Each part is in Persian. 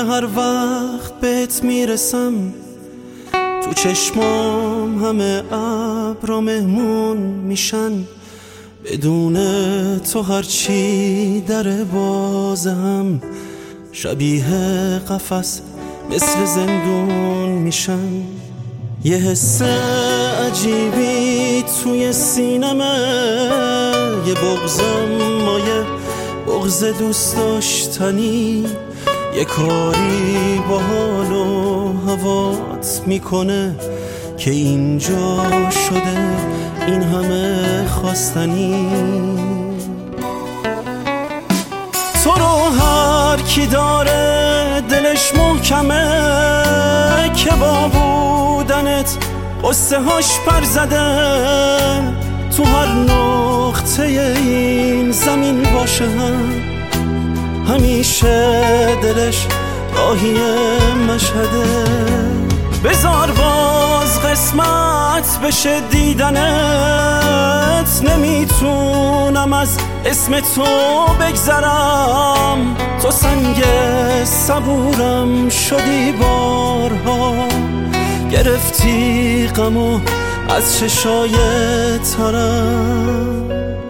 که هر وقت بهت میرسم تو چشمام همه ابرا مهمون میشن. بدون تو هرچی در بازم شبیه قفس مثل زندون میشن. یه حس عجیبی توی سینمه، یه بغضم مایه بغض دوست داشتنی، یه کاری با حال و هوات میکنه که اینجا شده این همه خواستنی. تو رو هر کی داره دلش محکمه که با بودنت قصه هاش پر زده، تو هر نقطه این زمین باشه همیشه دلش راهی مشهده. بذار باز قسمت بشه دیدنت، نمیتونم از اسم تو بگذرم. تو سنگ صبورم شدی بارها، گرفتی غمو از چشای ترم.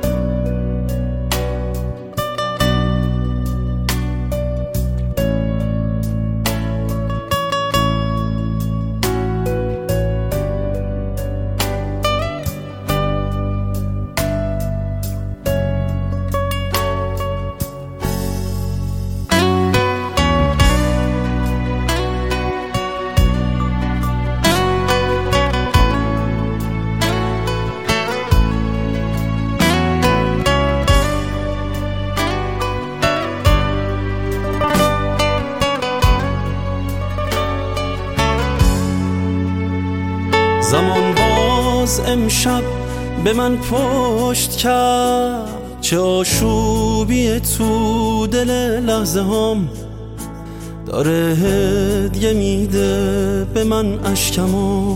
زمان باز امشب به من پشت کرد، چه آشوبی تو دل لحظه هم، داره هدیه میده به من اشکمو،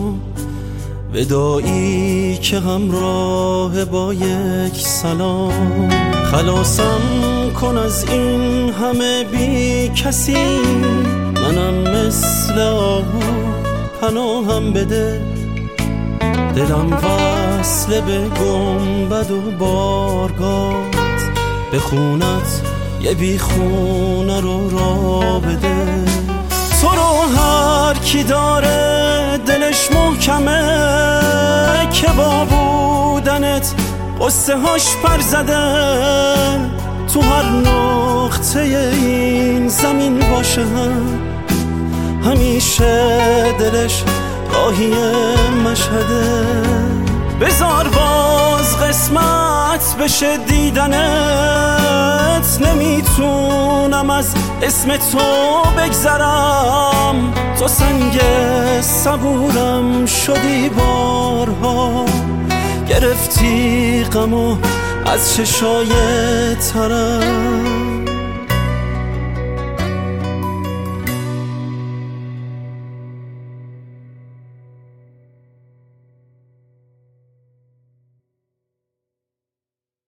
ودایی که همراه با یک سلام. خلاصم کن از این همه بی کسی، منم مثل آهو پناهم بده. دلم وصله به گنبد و بارگات، به خونت یه بی خونه رو راه بده. تو رو هر کی داره دلش محکمه که با بودنت قصه هاش پر زده، تو هر نقطه این زمین باشه همیشه دلش راهی مشهده. بذار باز قسمت بشه دیدنت، نمیتونم از اسم تو بگذرم. تو سنگ صبورم شدی بارها، گرفتی غمو از چشای ترم.